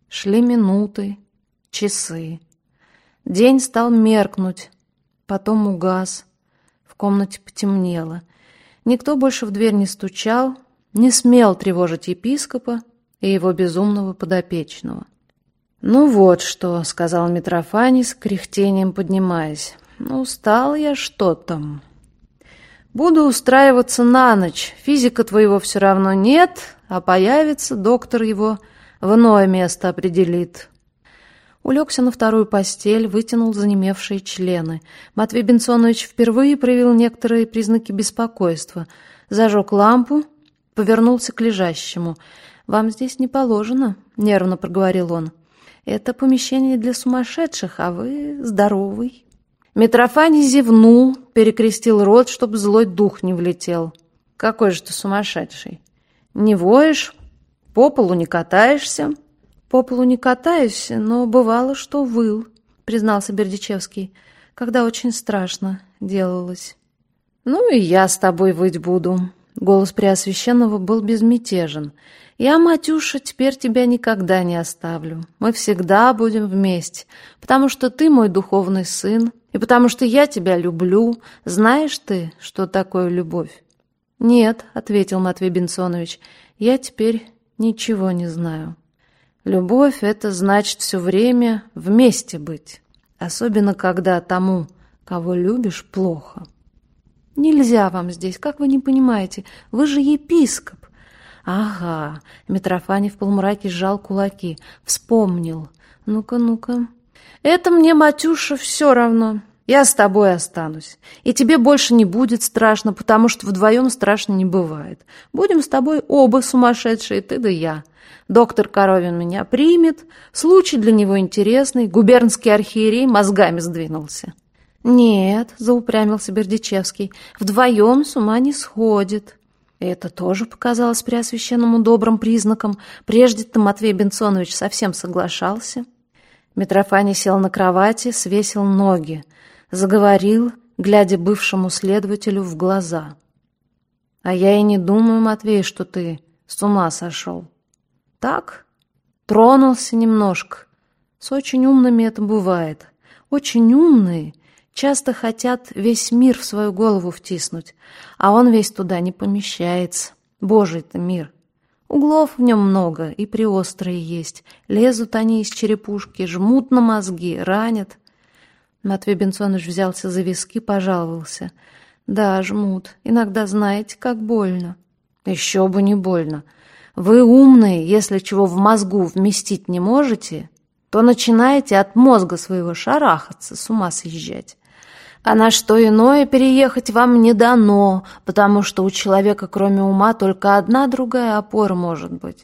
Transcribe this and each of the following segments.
Шли минуты, часы. День стал меркнуть, потом угас. В комнате потемнело. Никто больше в дверь не стучал, не смел тревожить епископа и его безумного подопечного. «Ну вот что», — сказал Митрофаний с кряхтением поднимаясь. «Ну, устал я что-то. Буду устраиваться на ночь. Физика твоего все равно нет, а появится, доктор его в иное место определит». Улегся на вторую постель, вытянул занемевшие члены. Матвей Бенсонович впервые проявил некоторые признаки беспокойства. Зажег лампу, повернулся к лежащему. «Вам здесь не положено», — нервно проговорил он. «Это помещение для сумасшедших, а вы здоровый». Митрофаний зевнул, перекрестил рот, чтобы злой дух не влетел. «Какой же ты сумасшедший? Не воешь, по полу не катаешься?» «По полу не катаюсь, но бывало, что выл», — признался Бердичевский, «когда очень страшно делалось». «Ну и я с тобой выть буду». Голос Преосвященного был безмятежен. «Я, Матюша, теперь тебя никогда не оставлю. Мы всегда будем вместе, потому что ты мой духовный сын, и потому что я тебя люблю. Знаешь ты, что такое любовь?» «Нет», — ответил Матвей Бенсонович, — «я теперь ничего не знаю». «Любовь — это значит все время вместе быть, особенно когда тому, кого любишь, плохо». «Нельзя вам здесь, как вы не понимаете? Вы же епископ». «Ага», — Митрофаний в полумраке сжал кулаки. «Вспомнил. Ну-ка, ну-ка». «Это мне, Матюша, все равно. Я с тобой останусь. И тебе больше не будет страшно, потому что вдвоем страшно не бывает. Будем с тобой оба сумасшедшие, ты да я. Доктор Коровин меня примет. Случай для него интересный. Губернский архиерей мозгами сдвинулся». «Нет», — заупрямился Бердичевский, — «вдвоем с ума не сходит». Это тоже показалось Преосвященному добрым признаком. Прежде-то Матвей Бенсонович совсем соглашался. Митрофаний сел на кровати, свесил ноги, заговорил, глядя бывшему следователю в глаза. «А я и не думаю, Матвей, что ты с ума сошел. Так, тронулся немножко. С очень умными это бывает. Очень умные часто хотят весь мир в свою голову втиснуть, а он весь туда не помещается. Божий-то мир. Углов в нем много, и приострые есть. Лезут они из черепушки, жмут на мозги, ранят». Матвей Бенсонович взялся за виски, пожаловался. «Да, жмут. Иногда знаете, как больно». «Еще бы не больно. Вы умные, если чего в мозгу вместить не можете, то начинаете от мозга своего шарахаться, с ума съезжать. А на что иное переехать вам не дано, потому что у человека, кроме ума, только одна другая опора может быть.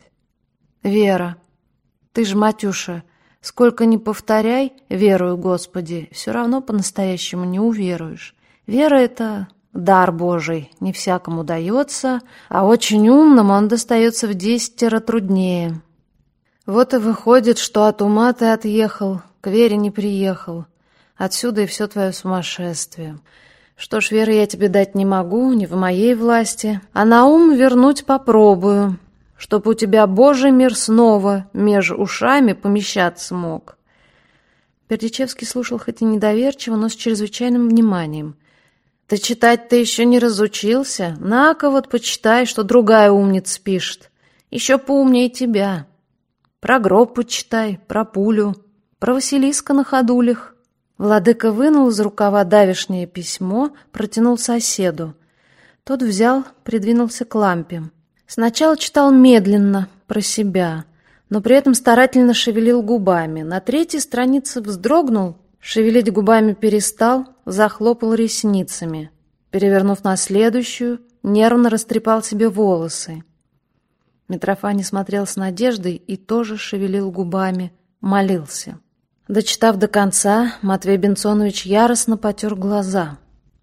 Вера. Ты ж, Матюша, сколько ни повторяй, верую, Господи, все равно по-настоящему не уверуешь. Вера — это дар Божий, не всякому дается, а очень умным он достается в 10 труднее. Вот и выходит, что от ума ты отъехал, к вере не приехал. Отсюда и все твое сумасшествие. Что ж, веры я тебе дать не могу, не в моей власти, а на ум вернуть попробую, чтоб у тебя Божий мир снова меж ушами помещаться мог». Бердичевский слушал хоть и недоверчиво, но с чрезвычайным вниманием. «Ты читать-то еще не разучился? На-ка вот почитай, что другая умница пишет. Еще поумнее тебя. Про гроб почитай, про пулю, про Василиска на ходулях». Владыка вынул из рукава давешнее письмо, протянул соседу. Тот взял, придвинулся к лампе. Сначала читал медленно, про себя, но при этом старательно шевелил губами. На 3-й странице вздрогнул, шевелить губами перестал, захлопал ресницами. Перевернув на следующую, нервно растрепал себе волосы. Митрофаний смотрел с надеждой и тоже шевелил губами, молился. Дочитав до конца, Матвей Бенсонович яростно потер глаза.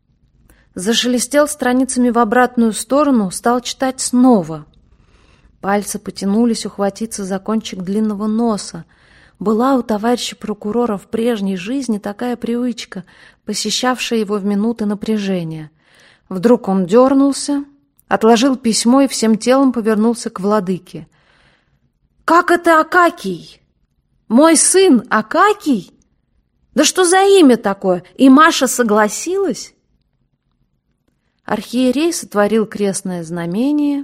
Зашелестел страницами в обратную сторону, стал читать снова. Пальцы потянулись ухватиться за кончик длинного носа. Была у товарища прокурора в прежней жизни такая привычка, посещавшая его в минуты напряжения. Вдруг он дернулся, отложил письмо и всем телом повернулся к владыке. «Как это, Акакий? Мой сын Акакий? Да что за имя такое? И Маша согласилась? Архиерей сотворил крестное знамение,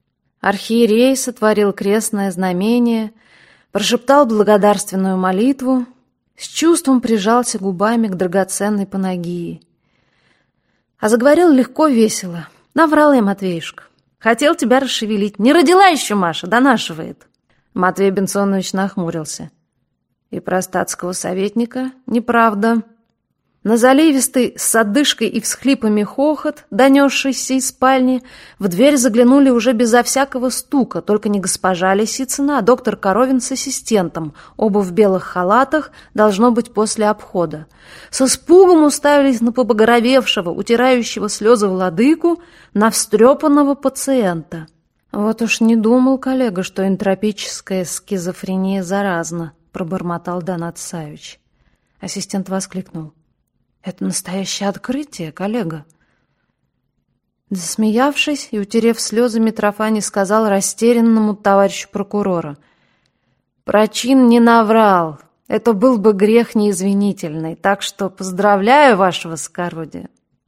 прошептал благодарственную молитву, с чувством прижался губами к драгоценной Панагии. А заговорил легко, весело. Наврал я, Матвеюшка. Хотел тебя расшевелить. Не родила еще Маша, донашивает. Матвей Бенсонович нахмурился. И про статского советника неправда. На заливистый с одышкой и всхлипами хохот, донесшийся из спальни, в дверь заглянули уже безо всякого стука, только не госпожа Лисицына, а доктор Коровин с ассистентом, оба в белых халатах, должно быть, после обхода. С испугом уставились на побагровевшего, утирающего слезы владыку, на встрепанного пациента. «Вот уж не думал, коллега, что энтропическая скизофрения заразна», — пробормотал Донат Савич. Ассистент воскликнул. «Это настоящее открытие, коллега!» Засмеявшись и утерев слезы, Митрофаний сказал растерянному товарищу прокурора. «Прочин не наврал. Это был бы грех неизвинительный, так что поздравляю, ваше высокородие!»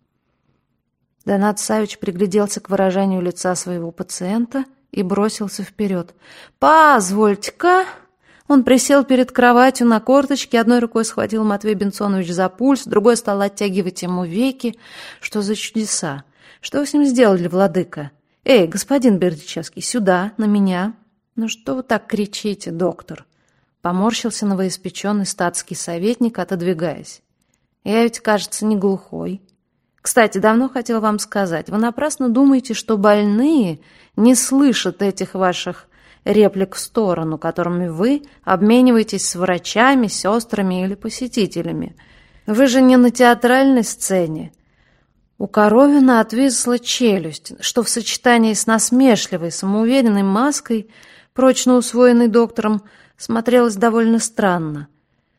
Донат Савич пригляделся к выражению лица своего пациента и бросился вперед. «Позвольте-ка!» Он присел перед кроватью на корточке, одной рукой схватил Матвей Бенсонович за пульс, другой стал оттягивать ему веки. Что за чудеса? Что вы с ним сделали, владыка? Эй, господин Бердичевский, сюда, на меня. Ну что вы так кричите, доктор? Поморщился новоиспеченный статский советник, отодвигаясь. Я ведь, кажется, не глухой. Кстати, давно хотел вам сказать, вы напрасно думаете, что больные не слышат этих ваших реплик в сторону, которыми вы обмениваетесь с врачами, сестрами или посетителями. Вы же не на театральной сцене. У Коровина отвисла челюсть, что в сочетании с насмешливой, самоуверенной маской, прочно усвоенной доктором, смотрелось довольно странно.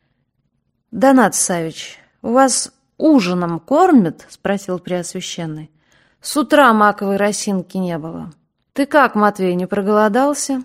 «Донат Савич, у вас ужином кормят?» — спросил Преосвященный. «С утра маковой росинки не было. Ты как, Матвей, не проголодался?»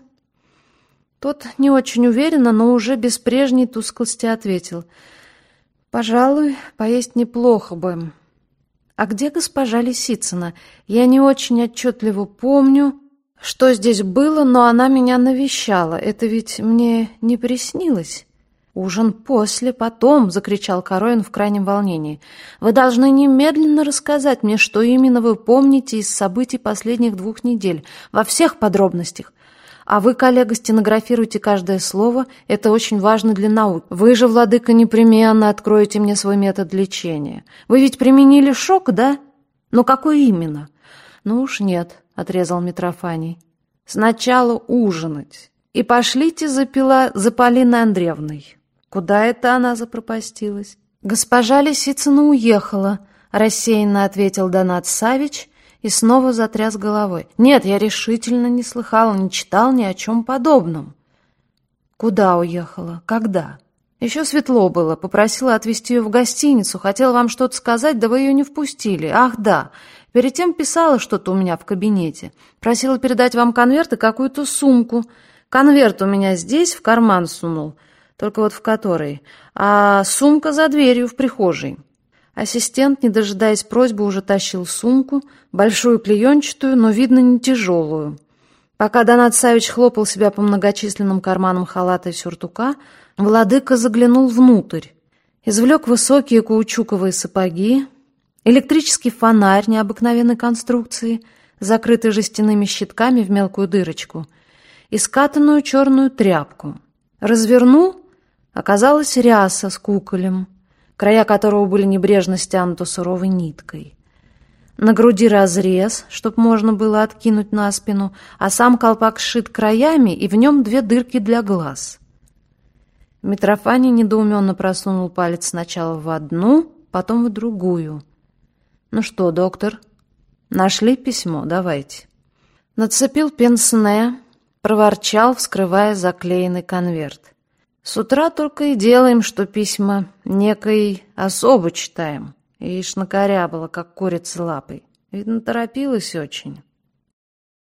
Тот не очень уверенно, но уже без прежней тусклости ответил. «Пожалуй, поесть неплохо бы. А где госпожа Лисицына? Я не очень отчетливо помню, что здесь было, но она меня навещала. Это ведь мне не приснилось». «Ужин после, потом!» — закричал Коровин в крайнем волнении. «Вы должны немедленно рассказать мне, что именно вы помните из событий последних 2 недель, во всех подробностях. А вы, коллега, стенографируйте каждое слово, это очень важно для науки. Вы же, владыка, непременно откроете мне свой метод лечения. Вы ведь применили шок, да? Но какой именно?» «Ну уж нет», — отрезал Митрофаний. «Сначала ужинать. И пошлите за Полиной Андреевной». «Куда это она запропастилась?» «Госпожа Лисицына уехала», — рассеянно ответил Донат Савич и снова затряс головой. «Нет, я решительно не слыхал, не читал ни о чем подобном». «Куда уехала? Когда?» «Еще светло было. Попросила отвезти ее в гостиницу. Хотела вам что-то сказать, да вы ее не впустили. Ах, да. Перед тем писала что-то у меня в кабинете. Просила передать вам конверт и какую-то сумку. Конверт у меня здесь, в карман сунул. Только вот в который. А сумка за дверью в прихожей». Ассистент, не дожидаясь просьбы, уже тащил сумку, большую клеенчатую, но, видно, не тяжелую. Пока Донат Савич хлопал себя по многочисленным карманам халата и сюртука, владыка заглянул внутрь, извлек высокие каучуковые сапоги, электрический фонарь необыкновенной конструкции, закрытый жестяными щитками в мелкую дырочку, и скатанную черную тряпку. Развернул, оказалась ряса с куколем, края которого были небрежно стянуты суровой ниткой. На груди разрез, чтоб можно было откинуть на спину, а сам колпак сшит краями, и в нем 2 дырки для глаз. Митрофаний недоуменно просунул палец сначала в одну, потом в другую. «Ну что, доктор, нашли письмо? Давайте». Нацепил пенсне, проворчал, вскрывая заклеенный конверт. «С утра только и делаем, что письма некой особо читаем». Ишь накорябала, как курица лапой. Видно, торопилась очень.